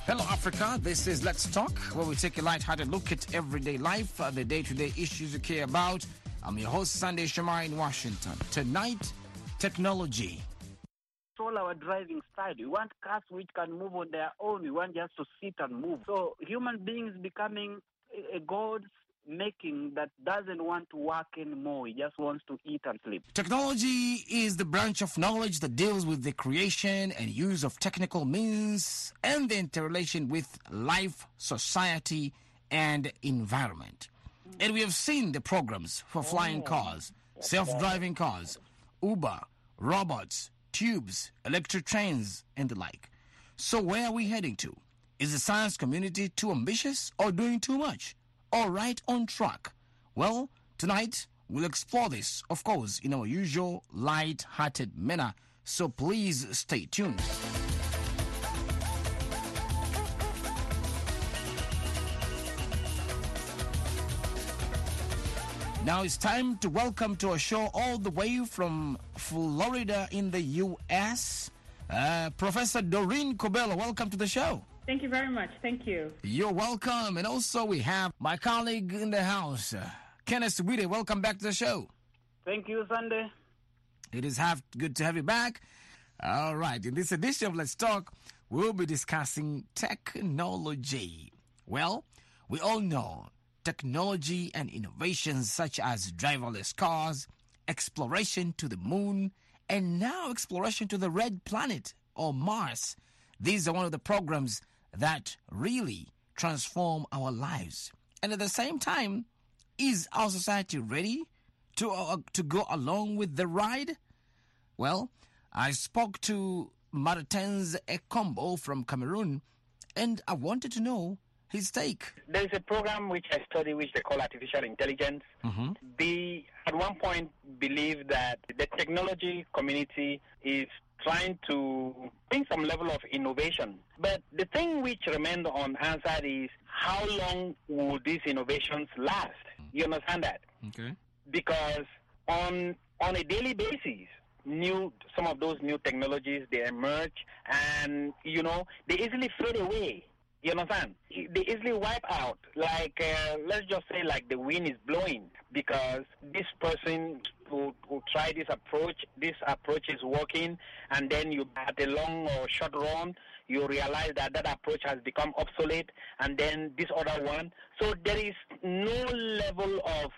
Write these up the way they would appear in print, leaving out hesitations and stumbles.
Hello, Africa. This is Let's Talk, where we take a light-hearted look at everyday life, the day-to-day issues you care about. I'm your host, Sunday Shamar in Washington. Tonight, technology. It's all our driving style. We want cars which can move on their own. We want just to sit and move. So human beings becoming a god making that doesn't want to work anymore. He just wants to eat and sleep. Technology is the branch of knowledge that deals with the creation and use of technical means and the interrelation with life, society, and environment. And we have seen the programs for flying cars, self-driving cars, Uber, robots, tubes, electric trains, and the like. So where are we heading to? Is the science community too ambitious or doing too much? Or right on track? Well, tonight we'll explore this, of course, in our usual light-hearted manner. So please stay tuned. Now it's time to welcome to our show all the way from Florida in the U.S., Professor Doreen Kobelo. Welcome to the show. Thank you very much. Thank you. You're welcome. And also we have my colleague in the house, Kenneth Wide. Welcome back to the show. Thank you, Sunday. It is good to have you back. All right. In this edition of Let's Talk, we'll be discussing technology. Well, we all know technology and innovations such as driverless cars, exploration to the moon, and now exploration to the red planet or Mars. These are one of the programs that really transform our lives. And at the same time, is our society ready to go along with the ride? Well, I spoke to Martins Ekombo from Cameroon, and I wanted to know his take. There's a program which I study which they call artificial intelligence. They, at one point, believe that the technology community is trying to bring some level of innovation. But the thing which remains unanswered is how long will these innovations last? You understand that? Okay. Because on a daily basis, some of those new technologies, they emerge and, they easily fade away. You understand? They easily wipe out. Like, let's just say like the wind is blowing because this person who try this approach is working, and then you at a long or short run, you realize that approach has become obsolete, and then this other one. So there is no level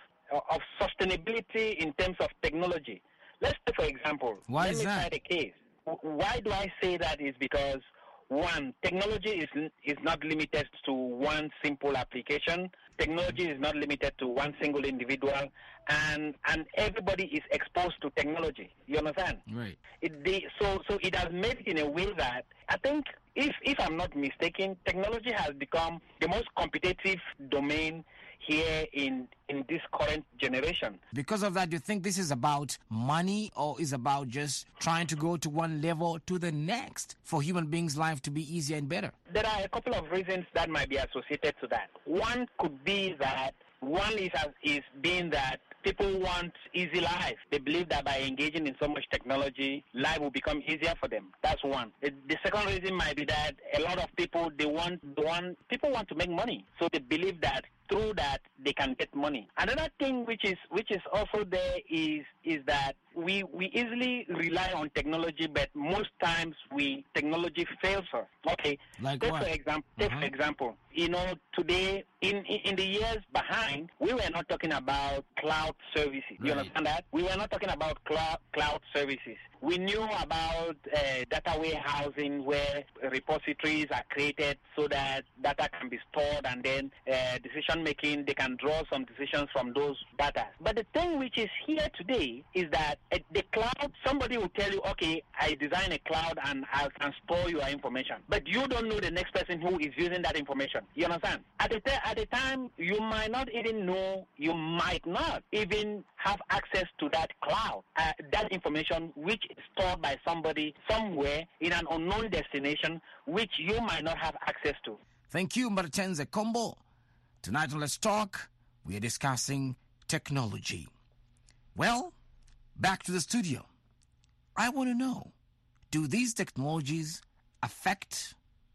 of sustainability in terms of technology. Let's say, for example, why is that? Let me cite a case. Why do I say that is because, one, technology is not limited to one simple application. Technology is not limited to one single individual, and everybody is exposed to technology. You understand? Right. So it has made it in a way that I think, if I'm not mistaken, technology has become the most competitive domain here in this current generation. Because of that, do you think this is about money or is about just trying to go to one level to the next for human beings' life to be easier and better? There are a couple of reasons that might be associated to that. One could be that being that people want easy life. They believe that by engaging in so much technology, life will become easier for them. That's one. The second reason might be that a lot of people, people want to make money. So they believe that through that they can get money. Another thing which is also there is that we easily rely on technology, but most times technology fails us. Okay. Like take what? For example, today in the years behind, we were not talking about cloud services. Right. You understand that? We were not talking about cloud services. We knew about data warehousing, where repositories are created so that data can be stored, and then decision making, they can draw some decisions from those data. But the thing which is here today is that the cloud, somebody will tell you, okay, I design a cloud and I can store your information. But you don't know the next person who is using that information. You understand? At the time, you might not even know, you might not even have access to that cloud, that information which is stored by somebody somewhere in an unknown destination, which you might not have access to. Thank you, Martins Ekombo. Tonight on Let's Talk, we are discussing technology. Well, back to the studio. I want to know, do these technologies affect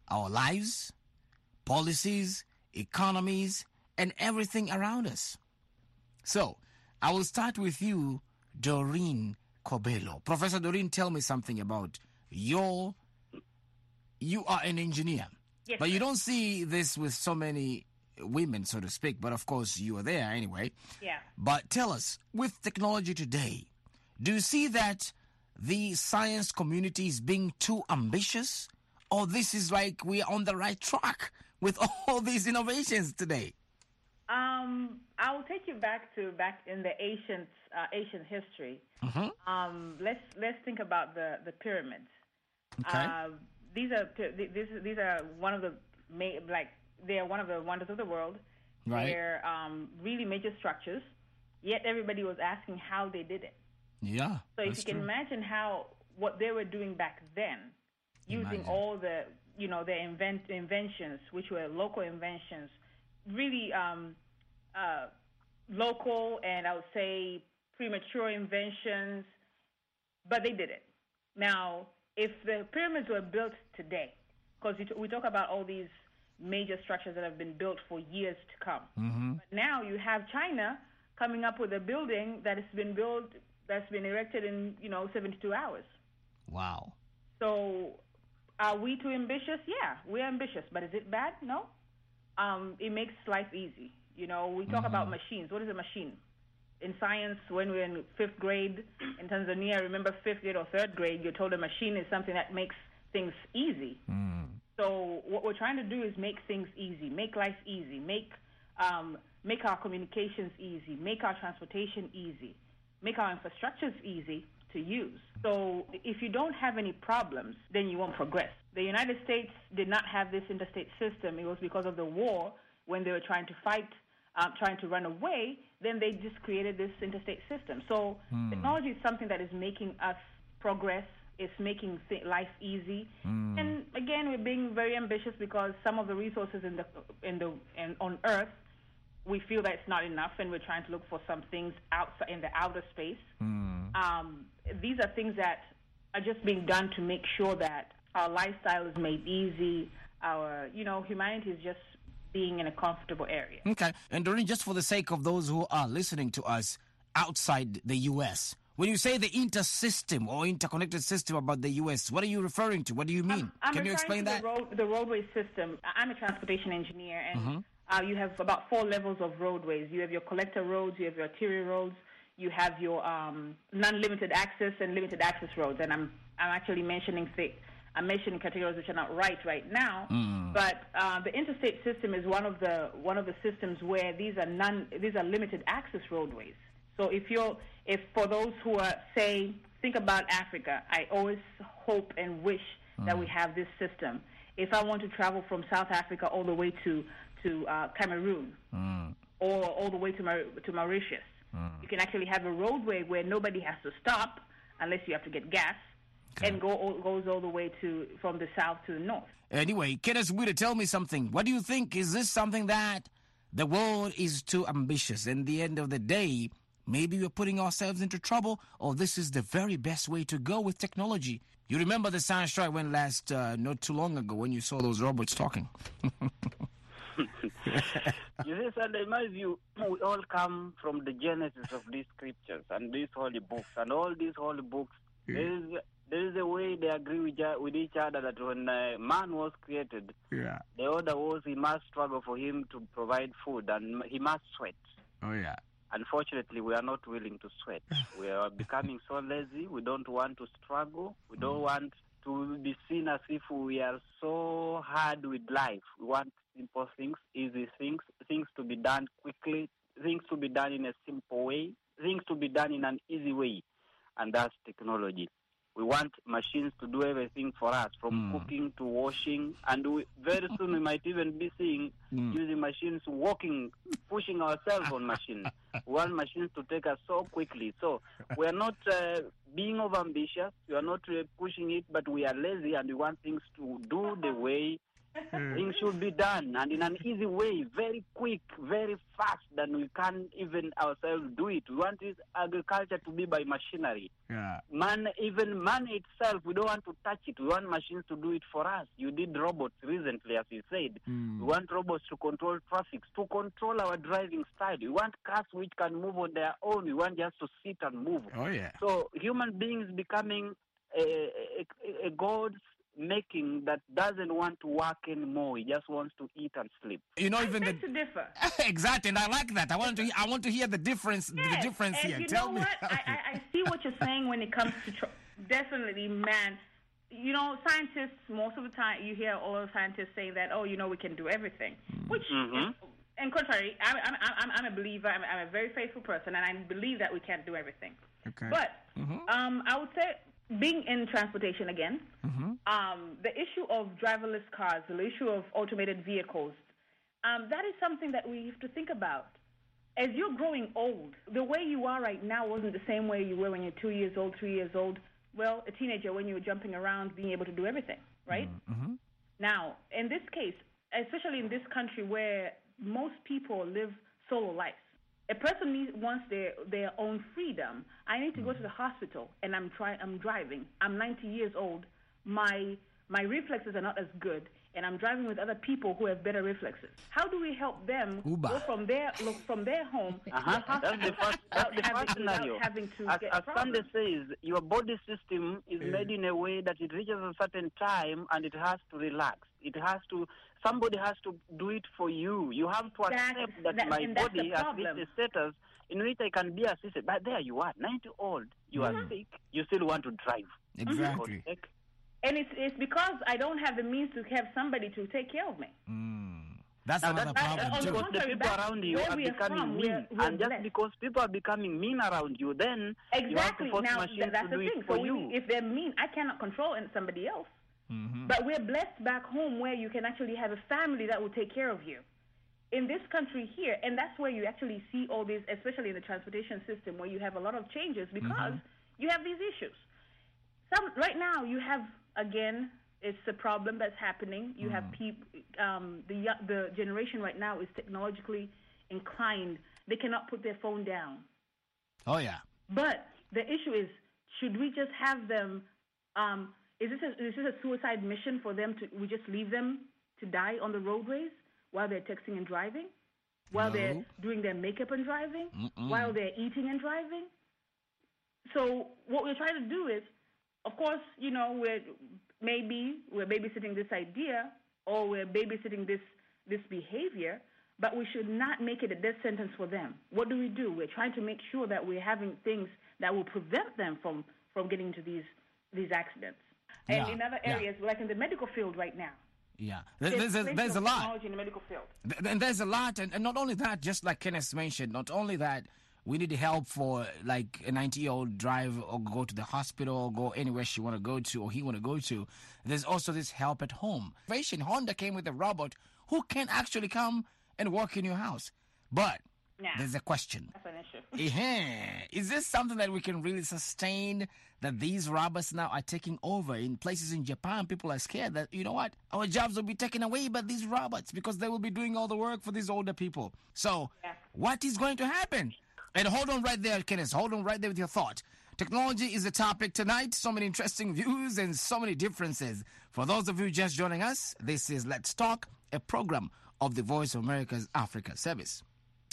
our lives, policies, economies, and everything around us. So, I will start with you, Doreen Kobelo. Professor Doreen, tell me something about you are an engineer. Yes, but sir. you don't see this with so many women, so to speak. But of course, you are there anyway. Yeah. But tell us, with technology today, do you see that the science community is being too ambitious? Or this is like we are on the right track with all these innovations today? I will take you back in the ancient history. Mm-hmm. Let's think about the pyramids. Okay. These are one of the they are one of the wonders of the world. Right. They're really major structures. Yet everybody was asking how they did it. Yeah. So if you can imagine what they were doing back then, using all the their inventions, which were local inventions, really local and I would say premature inventions, but they did it. Now, if the pyramids were built today, because we talk about all these major structures that have been built for years to come, but now you have China coming up with a building that has been built, that's been erected in 72 hours. Wow. So, are we too ambitious? Yeah, we're ambitious, but is it bad? No. It makes life easy. We talk about machines. What is a machine? In science, when we're in 5th grade in Tanzania, I remember 5th grade or 3rd grade, you're told a machine is something that makes things easy. So what we're trying to do is make things easy, make life easy, make our communications easy, make our transportation easy, make our infrastructures easy to use. So if you don't have any problems, then you won't progress. The United States did not have this interstate system. It was because of the war when they were trying to fight, trying to run away, then they just created this interstate system. So technology is something that is making us progress. It's making life easy. And again, we're being very ambitious because some of the resources on Earth, we feel that it's not enough, and we're trying to look for some things outside in the outer space. These are things that are just being done to make sure that our lifestyle is made easy. Our, humanity is just being in a comfortable area. Okay. And Doreen, just for the sake of those who are listening to us outside the U.S., when you say the intersystem or interconnected system about the U.S., what are you referring to? What do you mean? Can you explain that? The roadway system. I'm a transportation engineer, and you have about 4 levels of roadways. You have your collector roads, you have your arterial roads, you have your non-limited access and limited access roads. And I'm actually mentioning categories which are not right now. But the interstate system is one of the systems where these are limited access roadways. So if for those who are, say, think about Africa, I always hope and wish that we have this system. If I want to travel from South Africa all the way to Cameroon or all the way to Mauritius, you can actually have a roadway where nobody has to stop unless you have to get gas, and goes all the way from the south to the north. Anyway, Kenneth Wheeler, tell me something. What do you think? Is this something that the world is too ambitious? And at the end of the day, maybe we're putting ourselves into trouble, or this is the very best way to go with technology? You remember the science show I went last not too long ago when you saw those robots talking. You see, Sunday, in my view, we all come from the genesis of these scriptures and these holy books. And all these holy books, there is a way they agree with each other that when man was created, the order was he must struggle for him to provide food, and he must sweat. Oh, yeah. Unfortunately, we are not willing to sweat. We are becoming so lazy. We don't want to struggle. We don't want to be seen as if we are so hard with life. We want simple things, easy things, things to be done quickly, things to be done in a simple way, things to be done in an easy way. And that's technology. We want machines to do everything for us, from cooking to washing. And very soon we might even be seeing using machines, walking, pushing ourselves on machines. We want machines to take us so quickly. So we are not being overambitious. We are not pushing it, but we are lazy, and we want things to do the way Things should be done, and in an easy way, very quick, very fast, than we can't even ourselves do it. We want this agriculture to be by machinery. Yeah. Man itself, we don't want to touch it. We want machines to do it for us. You did robots recently, as you said. We want robots to control traffic, to control our driving style. We want cars which can move on their own. We want just to sit and move. Oh, yeah. So human beings becoming a God's making that doesn't want to work anymore. He just wants to eat and sleep. You know, even to differ. Exactly, and I like that. I want to hear the difference. Yes. The difference and here. You Tell know me. what? I see what you're saying when it comes to definitely, man. You know, scientists, most of the time, you hear all scientists say that, oh, you know, we can do everything, which is, and contrary, I'm a believer. I'm a very faithful person, and I believe that we can't do everything. Okay. But I would say, being in transportation again, the issue of driverless cars, the issue of automated vehicles, that is something that we have to think about. As you're growing old, the way you are right now wasn't the same way you were when you're 2 years old, 3 years old. Well, a teenager when you were jumping around, being able to do everything, right? Now, in this case, especially in this country where most people live solo lives, a person wants their own freedom. I need to go to the hospital, and I'm driving. I'm 90 years old. My reflexes are not as good, and I'm driving with other people who have better reflexes. How do we help them go from their home to the hospital That's the first scenario. having to as get Sunday says, your body system is made in a way that it reaches a certain time and it has to relax. Somebody has to do it for you. You have to accept that my body has reached a status in which I can be assisted. But there you are, 90 old, you are sick, you still want to drive. Exactly. And it's because I don't have the means to have somebody to take care of me. That's another problem too. Because the people around you are becoming mean. And just because people are becoming mean around you, then you have to force machines to do it for you. If they're mean, I cannot control somebody else. But we're blessed back home where you can actually have a family that will take care of you. In this country here, and that's where you actually see all this, especially in the transportation system, where you have a lot of changes because you have these issues. Right now, you have, again, it's a problem that's happening. You have people, the generation right now is technologically inclined. They cannot put their phone down. Oh, yeah. But the issue is, should we just have them, is this a suicide mission for them we just leave them to die on the roadways while they're texting and driving? While they're doing their makeup and driving? While they're eating and driving? So what we're trying to do is, of course, you know, we're babysitting this idea or we're babysitting this behavior, but we should not make it a death sentence for them. What do? We're trying to make sure that we're having things that will prevent them from getting into these accidents. And in other areas, like in the medical field right now. Yeah, there's a lot. Technology in the medical field. And there's a lot, and not only that, just like Kenneth mentioned, not only that, we need help for like a 90-year-old drive or go to the hospital or go anywhere she want to go to or he want to go to. There's also this help at home. Honda came with a robot who can actually come and work in your house. But there's a question. That's an issue. Is this something that we can really sustain, that these robots now are taking over? In places in Japan, people are scared that, you know what, our jobs will be taken away by these robots because they will be doing all the work for these older people. So what is going to happen? And hold on right there, Kenneth. Hold on right there with your thought. Technology is the topic tonight. So many interesting views and so many differences. For those of you just joining us, this is Let's Talk, a program of the Voice of America's Africa Service.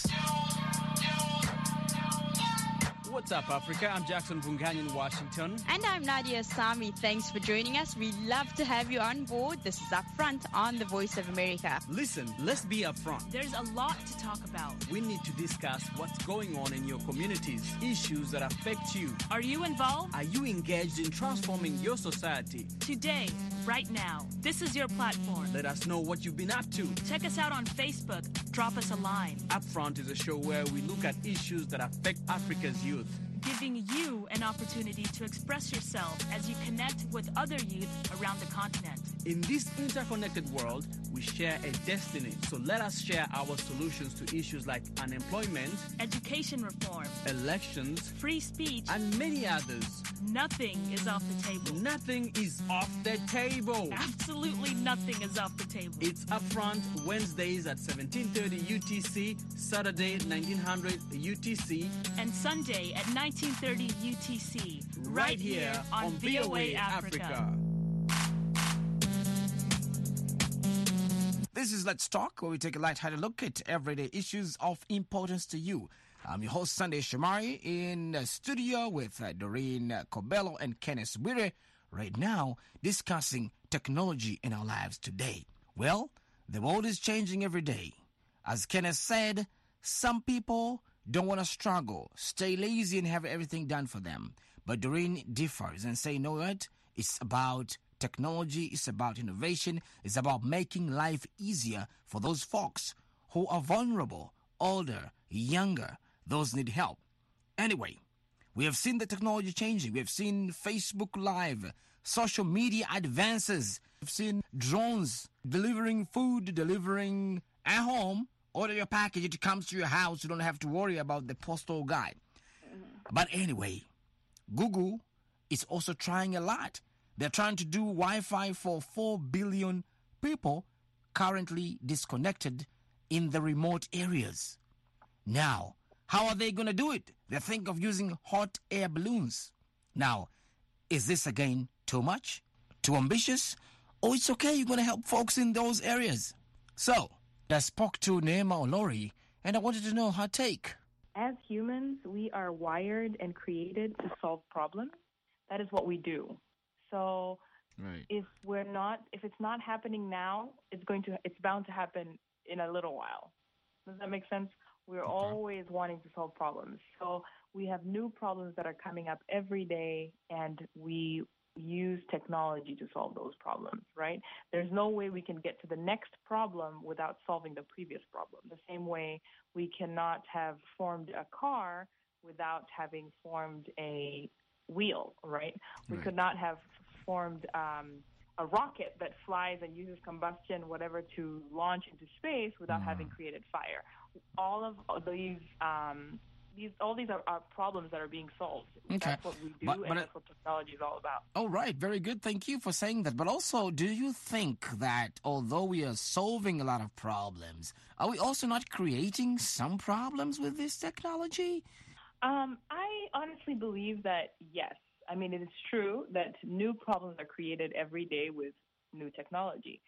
What's up, Africa? I'm Jackson Vunganyi in Washington. And I'm Nadia Sami. Thanks for joining us. We love to have you on board. This is Upfront on the Voice of America. Listen, let's be upfront. There's a lot to talk about. We need to discuss what's going on in your communities, issues that affect you. Are you involved? Are you engaged in transforming your society? Today, right now, this is your platform. Let us know what you've been up to. Check us out on Facebook. Drop us a line. Upfront is a show where we look at issues that affect Africa's youth. giving you an opportunity to express yourself as you connect with other youth around the continent. In this interconnected world, we share a destiny. So let us share our solutions to issues like unemployment, Education reform, elections, free speech, and many others. nothing is off the table. Nothing is off the table. Absolutely nothing is off the table. It's Upfront Wednesdays at 17:30 UTC, Saturday 1900 UTC, And Sunday at 19:30 UTC, right here on VOA Africa. This is Let's Talk, where we take a light-hearted look at everyday issues of importance to you. I'm your host, Sunday Shamari, in the studio with Doreen Cobello and Kenneth Wire, right now discussing technology in our lives today. Well, the world is changing every day. As Kenneth said, some people don't want to struggle, stay lazy and have everything done for them. But Doreen differs and say, you know what? It's about technology, it's about innovation, it's about making life easier for those folks who are vulnerable, older, younger, those need help. Anyway, we have seen the technology changing. We have seen Facebook Live, social media advances. We've seen drones delivering food, delivering at home. Order your package, it comes to your house. You don't have to worry about the postal guy. But anyway, Google is also trying a lot. They're trying to do Wi-Fi for 4 billion people currently disconnected in the remote areas. Now, how are they going to do it? They think of using hot air balloons. Now, is this again too much? Too ambitious? Or it's okay, you're going to help folks in those areas? So, I spoke to Neema Olori, and I wanted to know her take. As humans, we are wired and created to solve problems. That is what we do. So if it's not happening now, it's bound to happen in a little while. Does that make sense? We're always wanting to solve problems. So we have new problems that are coming up every day, and we use technology to solve those problems, right? There's no way we can get to the next problem without solving the previous problem. The same way we cannot have formed a car without having formed a wheel, right? We could not have formed a rocket that flies and uses combustion, whatever, to launch into space without having created fire. All of these, all these are problems that are being solved. Okay. That's what we do, and that's what technology is all about. All right, very good. Thank you for saying that. But also, do you think that although we are solving a lot of problems, are we also not creating some problems with this technology? I honestly believe that, yes. I mean, it is true that new problems are created every day with new technology.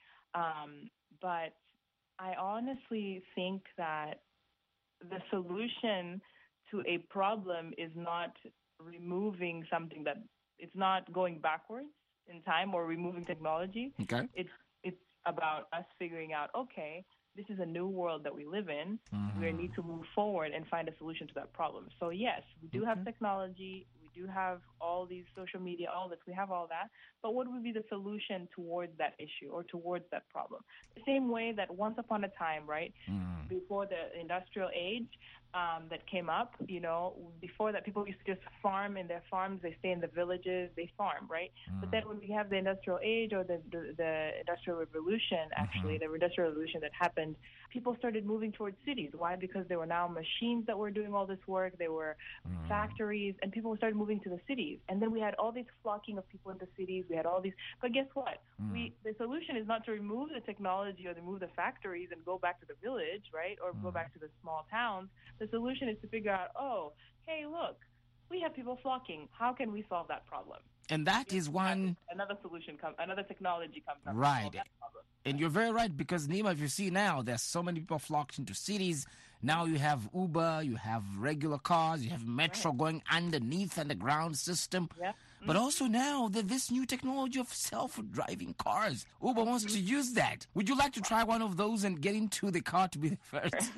But I honestly think that the solution to a problem is not removing something that it's not going backwards in time or removing technology. Okay. It's about us figuring out, okay, this is a new world that we live in. We need to move forward and find a solution to that problem. So yes, we do have technology. We do have all these social media, all this. We have all that. But what would be the solution towards that issue or towards that problem? The same way that once upon a time, right, before the industrial age, that came up, before that people used to just farm in their farms, they stay in the villages, they farm, right? But then when we have the industrial age or the industrial revolution, actually, the industrial revolution that happened, people started moving towards cities. Why? Because there were now machines that were doing all this work, there were factories, and people started moving to the cities. And then we had all these flocking of people in the cities, we had all these, but guess what? The solution is not to remove the technology or remove the factories and go back to the village, right? Or go back to the small towns. The solution is to figure out, hey, look, we have people flocking. How can we solve that problem? And that is one... Another solution comes, another technology comes up. Right. And you're very right, because, Neema, if you see now, there's so many people flocked into cities. Now you have Uber, you have regular cars, you have Metro going underneath underground system. Yeah. But also now, this new technology of self-driving cars. Uber wants to use that. Would you like to try one of those and get into the car to be the first?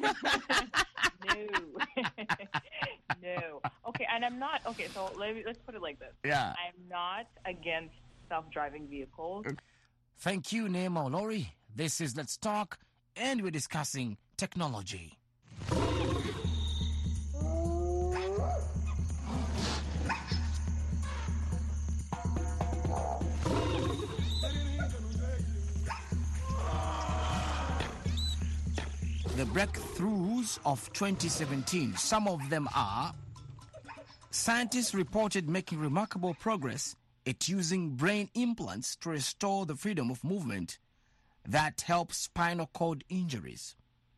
No. Okay, and I'm not. Okay, so let's put it like this. Yeah. I'm not against self-driving vehicles. Thank you, Neema Olori. This is Let's Talk, and we're discussing technology. the breakthroughs of 2017. Some of them are: scientists reported making remarkable progress at using brain implants to restore the freedom of movement that helps spinal cord injuries.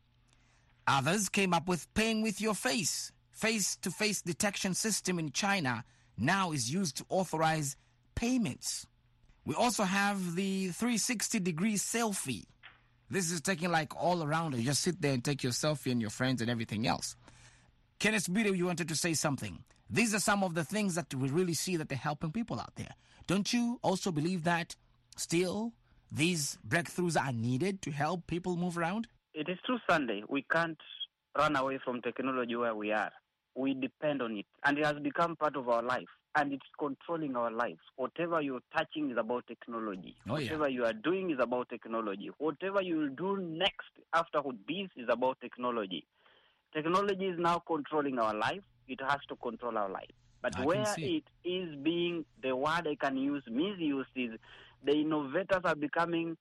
Others came up with paying with your face. Face-to-face detection system in China now is used to authorize payments. We also have the 360-degree selfie. This is taking like all around. You just sit there and take your selfie and your friends and everything else. Kenneth Bide, you wanted to say something. These are some of the things that we really see that they're helping people out there. Don't you also believe that still these breakthroughs are needed to help people move around? It is true, Sunday. We can't run away from technology where we are. We depend on it, and it has become part of our life, and it's controlling our lives. Whatever you're touching is about technology. Whatever you are doing is about technology. Whatever you will do next after this is about technology. Technology is now controlling our life. It has to control our life. But where it is being, the word I can use, misused, is the innovators are becoming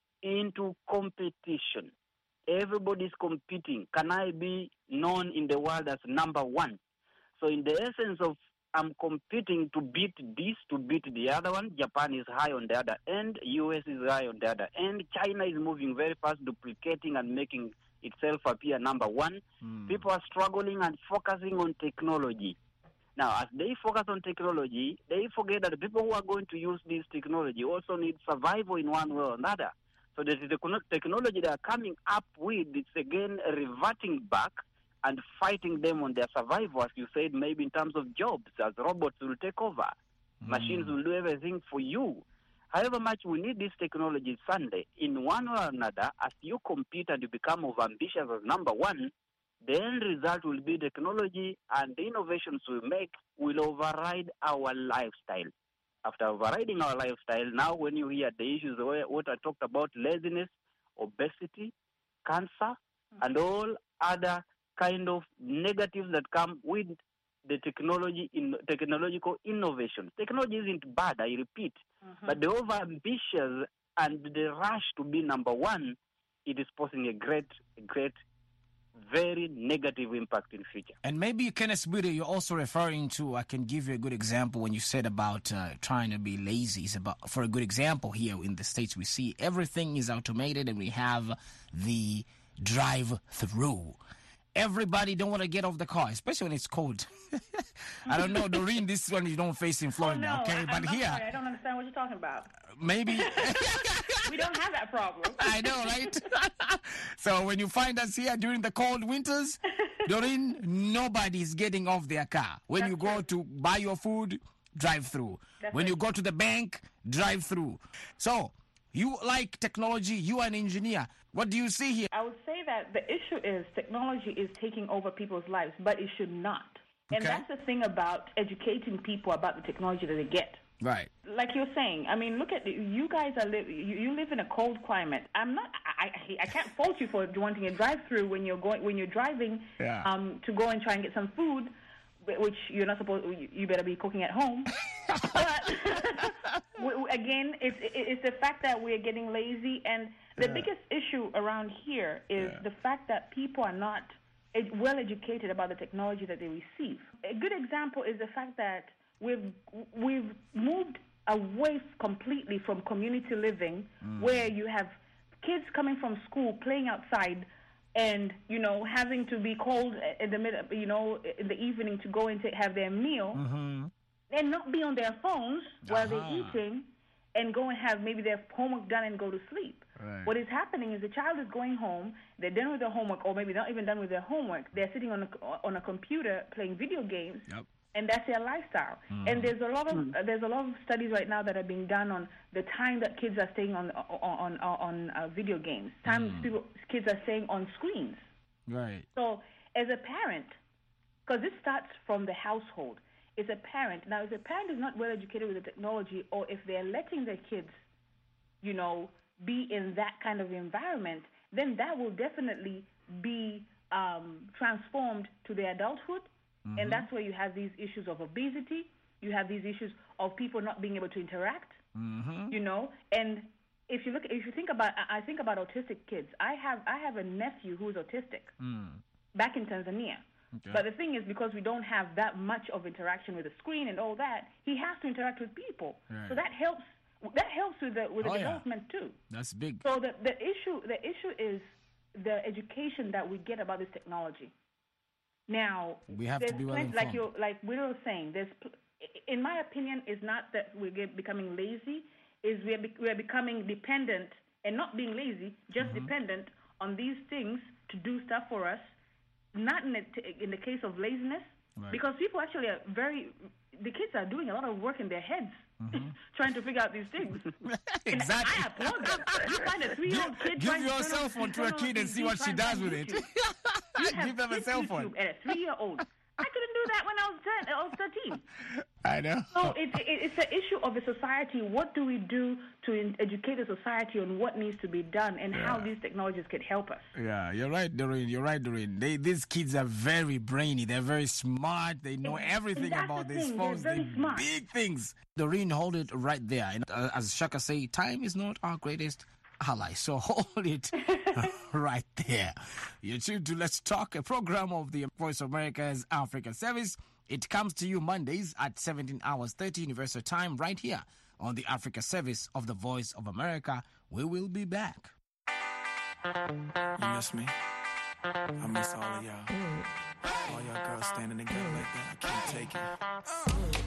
into competition. Everybody's competing. Can I be known in the world as number one? So in the essence of I'm competing to beat this, to beat the other one, Japan is high on the other end, US is high on the other end, China is moving very fast, duplicating and making itself appear number one. People are struggling and focusing on technology. Now, as they focus on technology, they forget that the people who are going to use this technology also need survival in one way or another. So the technology they are coming up with, it's again reverting back and fighting them on their survival, as you said, maybe in terms of jobs, as robots will take over. Machines will do everything for you. However much we need this technology, Sunday, in one way or another, as you compete and you become overambitious as number one, the end result will be technology, and the innovations we make will override our lifestyle. After overriding our lifestyle, now when you hear the issues, what I talked about, laziness, obesity, cancer, and all other kind of negatives that come with the technological innovation. Technology isn't bad, I repeat, but the overambitious and the rush to be number one, it is posing a great, very negative impact in the future. And maybe, Kenneth Bide, you're also referring to, I can give you a good example when you said about trying to be lazy. For a good example, here in the States, we see everything is automated and we have the drive-through. Everybody don't want to get off the car, especially when it's cold. I don't know, Doreen, this one you don't face in Florida, okay? But here... Sorry, I don't understand what you're talking about. Maybe... We don't have that problem. I know, right? So when you find us here during the cold winters, Doreen, nobody's getting off their car. When you go to buy your food, drive through. When you go to the bank, drive through. So, you like technology, you are an engineer. What do you see here? I would say that the issue is technology is taking over people's lives, but it should not. And that's the thing about educating people about the technology that they get. Right. Like you're saying, I mean, look at you guys you live in a cold climate. I can't fault you for wanting a drive-through when you're driving to go and try and get some food, which you're not supposed. You better be cooking at home. But again, it's the fact that we're getting lazy, and the biggest issue around here is the fact that people are not well educated about the technology that they receive. A good example is the fact that we've moved away completely from community living, where you have kids coming from school playing outside, and having to be called in the middle, in the evening to go and have their meal, and not be on their phones while they're eating, and go and have maybe their homework done and go to sleep. Right. What is happening is the child is going home, they're done with their homework, or maybe not even done with their homework. They're sitting on a computer playing video games. Yep. And that's their lifestyle. And there's a lot of studies right now that are being done on the time that kids are staying on video games. Kids are staying on screens. Right. So as a parent, because this starts from the household, as a parent is not well educated with the technology, or if they're letting their kids, be in that kind of environment, then that will definitely be transformed to their adulthood. And that's where you have these issues of obesity. You have these issues of people not being able to interact, and if you think about, I think about autistic kids. I have a nephew who's autistic back in Tanzania. Okay. But the thing is, because we don't have that much of interaction with the screen and all that, he has to interact with people. Right. So that helps. That helps with the Oh, yeah. development too. That's big. So the issue is the education that we get about this technology. Now We have to there's be well plenty- informed. like we were saying. In my opinion, is not that we're becoming lazy. Is we are becoming dependent and not being lazy, just dependent on these things to do stuff for us. Not in the case of laziness, Right. because people actually are the kids are doing a lot of work in their heads trying to figure out these things. Exactly. And I applaud them. You find a 3-year-old kid Give trying to your turn cell on- phone to a turn on kid and TV, see what she trying does to with find it. YouTube. You have Give them a kids cell phone. YouTube and a 3-year-old. I couldn't do that when I was 13. I know. So it's an issue of the society. What do we do to educate the society on what needs to be done and how these technologies can help us? Yeah, you're right, Doreen. These kids are very brainy. They're very smart. They know everything that's about the these thing. phones. They're very smart. Big things. Doreen, hold it right there. And, as Shaka say, time is not our greatest ally. So hold it right there. You're tuned to Let's Talk, a program of the Voice of America's Africa Service. It comes to you Mondays at 17 hours 30 Universal Time right here on the Africa Service of the Voice of America. We will be back. You miss me? I miss all of y'all. All y'all girls standing together like that. I can't take it.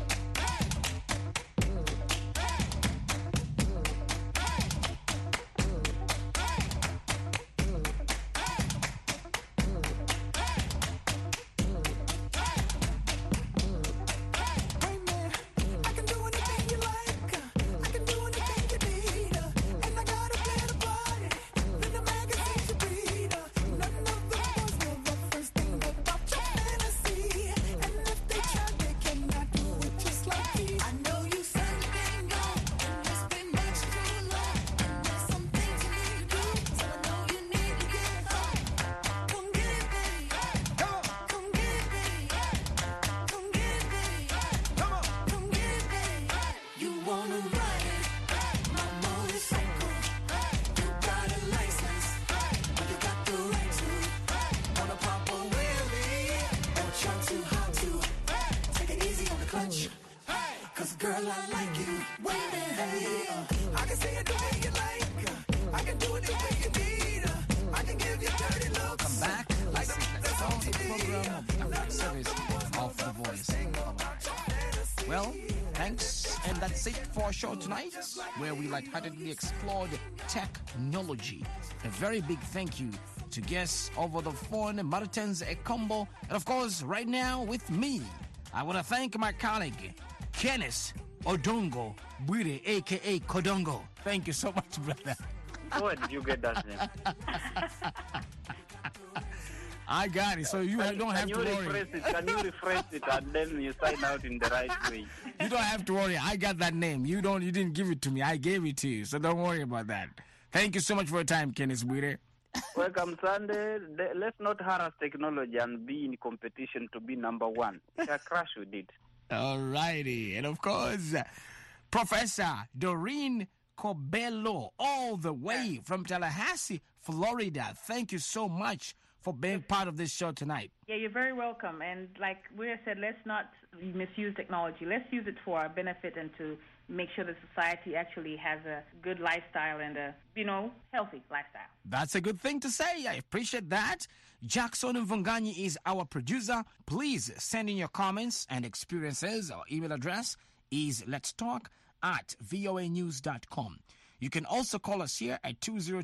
That's it for our show tonight, where we lightheartedly explored technology. A very big thank you to guests over the phone, Martins Ekombo, and of course, right now with me, I want to thank my colleague, Kenneth Odongo Bwire, a.k.a. Kodongo. Thank you so much, brother. Where did you get that name? I got it, so you don't have to worry. Can you refresh it and then you sign out in the right way? You don't have to worry. I got that name. You didn't give it to me. I gave it to you, so don't worry about that. Thank you so much for your time, Kenneth Bwire. Welcome, Sunday. Let's not harass technology and be in competition to be number one. It's a crash we did. All righty. And of course, Professor Doreen Kobelo, all the way from Tallahassee, Florida. Thank you so much for being part of this show tonight. Yeah, you're very welcome. And like we said, let's not misuse technology. Let's use it for our benefit and to make sure the society actually has a good lifestyle and a, healthy lifestyle. That's a good thing to say. I appreciate that. Jackson Mvunganyi is our producer. Please send in your comments and experiences. Our email address is letstalk@voanews.com. You can also call us here at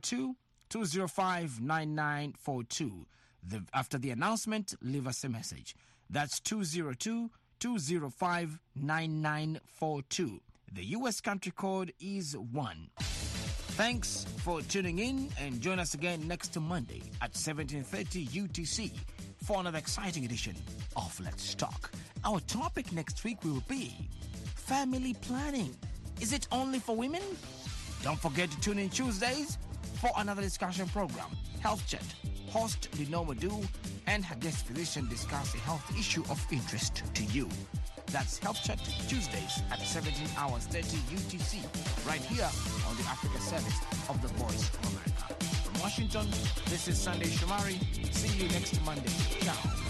202-205-9942. After the announcement, leave us a message. That's 202-205-9942. The U.S. country code is 1. Thanks for tuning in, and join us again next Monday at 17:30 UTC for another exciting edition of Let's Talk. Our topic next week will be family planning. Is it only for women? Don't forget to tune in Tuesdays for another discussion program, Health Chat. Host Lino Madu and her guest physician discuss a health issue of interest to you. That's Health Chat Tuesdays at 17 hours 30 UTC, right here on the Africa Service of the Voice of America. From Washington, this is Sunday Shomari. See you next Monday. Ciao.